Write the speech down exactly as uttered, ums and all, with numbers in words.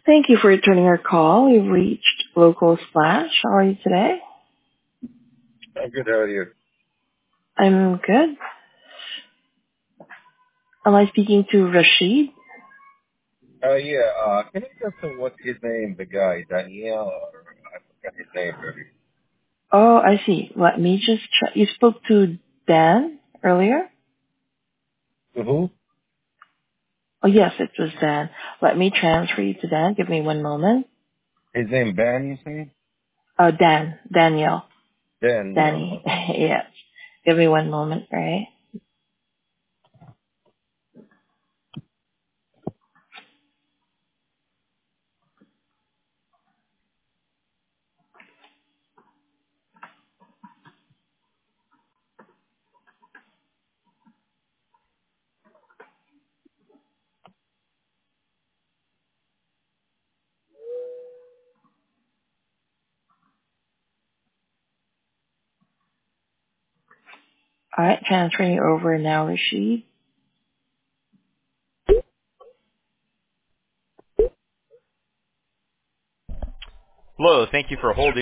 Thank you for returning our call. You've reached Local Splash. How are you today? I'm good. How are you? I'm good. Am I speaking to Rashid? Uh, yeah. Uh, can you tell me what's his name? The guy, Daniel, or I forgot his name. Really. Oh, I see. Let me just check. You spoke to Dan earlier? To who? Oh, yes, it was Dan. Let me transfer you to Dan. Give me one moment. His name Ben. You say? Oh, Dan. Daniel. Daniel. Danny. Yes. Give me one moment, right? All right, transferring you over now, Rashid. Hello, thank you for holding.